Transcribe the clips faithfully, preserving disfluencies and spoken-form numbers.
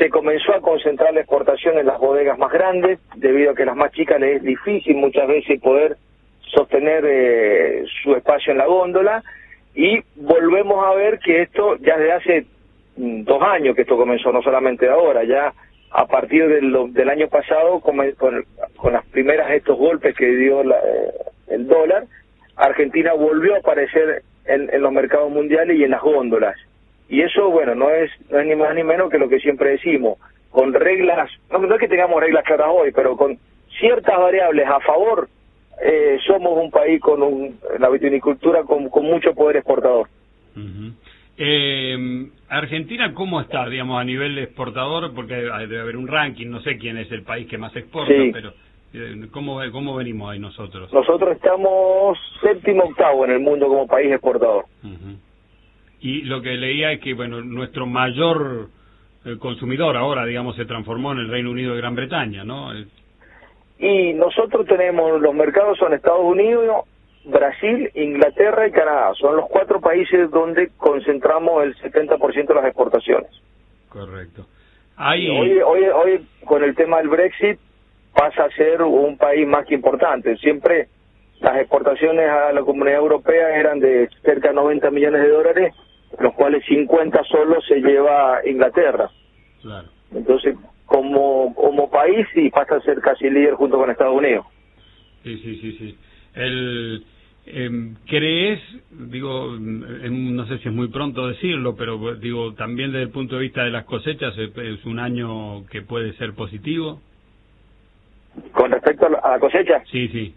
se comenzó a concentrar la exportación en las bodegas más grandes, debido a que a las más chicas les es difícil muchas veces poder sostener eh, su espacio en la góndola, y volvemos a ver que esto ya desde hace mm, dos años que esto comenzó, no solamente de ahora, ya a partir del, del año pasado, con, con, con las primeras estos golpes que dio la, eh, el dólar, Argentina volvió a aparecer en, en los mercados mundiales y en las góndolas. Y eso, bueno, no es, no es ni más ni menos que lo que siempre decimos, con reglas, no, no es que tengamos reglas claras hoy, pero con ciertas variables a favor, eh, somos un país con un, la vitivinicultura con, con mucho poder exportador. Uh-huh. eh, Argentina, ¿cómo está, digamos, a nivel exportador? Porque debe haber un ranking, no sé quién es el país que más exporta, sí. pero eh, ¿cómo, ¿cómo venimos ahí nosotros? Nosotros estamos séptimo octavo en el mundo como país exportador. Uh-huh. Y lo que leía es que, bueno, nuestro mayor eh, consumidor ahora, digamos, se transformó en el Reino Unido de Gran Bretaña, ¿no? Y nosotros tenemos, los mercados son Estados Unidos, Brasil, Inglaterra y Canadá. Son los cuatro países donde concentramos el setenta por ciento de las exportaciones. Correcto. Ahí... Hoy, hoy, hoy, con el tema del Brexit, pasa a ser un país más que importante. Siempre las exportaciones a la Comunidad Europea eran de cerca de noventa millones de dólares, los cuales cincuenta solo se lleva a Inglaterra. Claro. Entonces, como como país, sí pasa a ser casi líder junto con Estados Unidos. Sí, sí, sí, sí. El, eh, ¿crees, digo, eh, no sé si es muy pronto decirlo, pero digo, también desde el punto de vista de las cosechas, es, es un año que puede ser positivo? ¿Con respecto a la, a la cosecha? Sí, sí.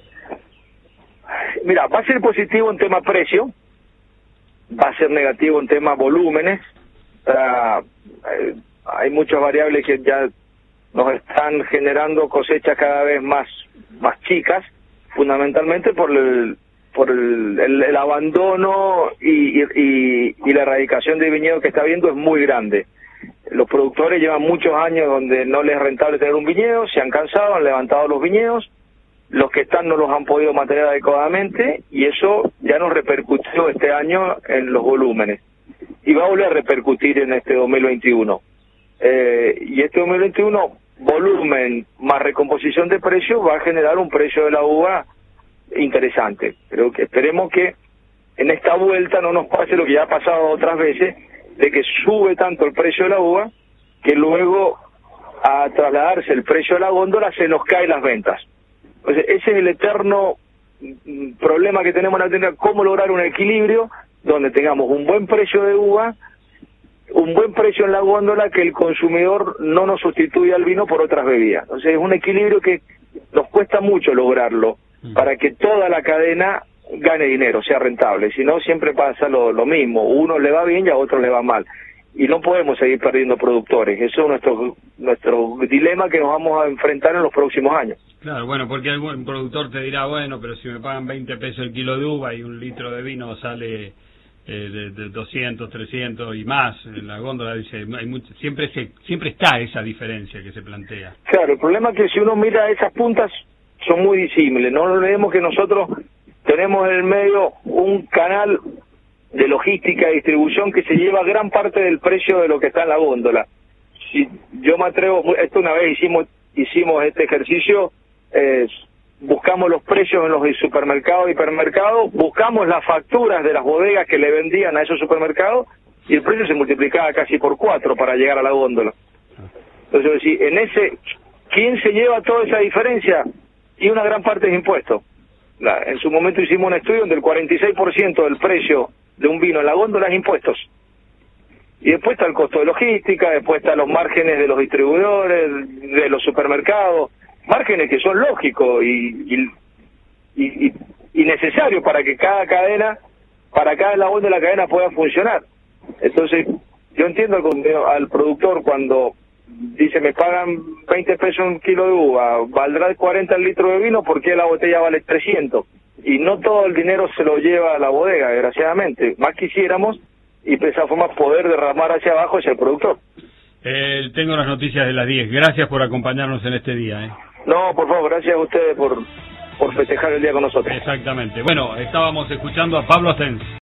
Mira, va a ser positivo en tema precio, va a ser negativo en tema volúmenes. Uh, eh, hay muchas variables que ya nos están generando cosechas cada vez más más chicas, fundamentalmente por el por el, el, el abandono y, y, y la erradicación de viñedo que está habiendo es muy grande. Los productores llevan muchos años donde no les es rentable tener un viñedo, se han cansado, han levantado los viñedos, los que están no los han podido mantener adecuadamente, y eso ya nos repercutió este año en los volúmenes y va a volver a repercutir en este dos mil veintiuno. Eh, y este dos mil veintiuno, volumen más recomposición de precio, va a generar un precio de la uva interesante. Pero que esperemos que en esta vuelta no nos pase lo que ya ha pasado otras veces, de que sube tanto el precio de la uva que luego, a trasladarse el precio de la góndola, se nos caen las ventas. Entonces, ese es el eterno problema que tenemos en Argentina, cómo lograr un equilibrio donde tengamos un buen precio de uva, un buen precio en la góndola, que el consumidor no nos sustituya al vino por otras bebidas. Entonces es un equilibrio que nos cuesta mucho lograrlo para que toda la cadena gane dinero, sea rentable. Si no, siempre pasa lo, lo mismo, uno le va bien y a otro le va mal. Y no podemos seguir perdiendo productores. Eso es nuestro nuestro dilema que nos vamos a enfrentar en los próximos años. Claro, bueno, porque algún productor te dirá, bueno, pero si me pagan veinte pesos el kilo de uva y un litro de vino sale eh, de, de doscientos, trescientos y más en la góndola, dice, hay mucho, siempre se, siempre está esa diferencia que se plantea. Claro, el problema es que si uno mira esas puntas, son muy disímiles. No olvidemos que nosotros tenemos en el medio un canal de logística y distribución que se lleva gran parte del precio de lo que está en la góndola. Si yo me atrevo, esto una vez hicimos hicimos este ejercicio, eh, buscamos los precios en los supermercados y hipermercados, buscamos las facturas de las bodegas que le vendían a esos supermercados y el precio se multiplicaba casi por cuatro para llegar a la góndola. Entonces, si en ese, ¿quién se lleva toda esa diferencia? Y una gran parte es impuesto. La, en su momento hicimos un estudio donde el cuarenta y seis por ciento del precio de un vino en la góndola es impuestos. Y después está el costo de logística, después están los márgenes de los distribuidores, de los supermercados, márgenes que son lógicos y, y, y, y, y necesarios para que cada cadena, para cada eslabón de la cadena pueda funcionar. Entonces, yo entiendo al, al productor cuando dice, me pagan veinte pesos un kilo de uva, valdrá cuarenta el litro de vino, porque la botella vale trescientos. Y no todo el dinero se lo lleva a la bodega, desgraciadamente. Más quisiéramos, y de esa forma poder derramar hacia abajo hacia el productor. Eh, tengo las noticias de las diez. Gracias por acompañarnos en este día. ¿eh? No, por favor, gracias a ustedes por, por festejar el día con nosotros. Exactamente. Bueno, estábamos escuchando a Pablo Asens.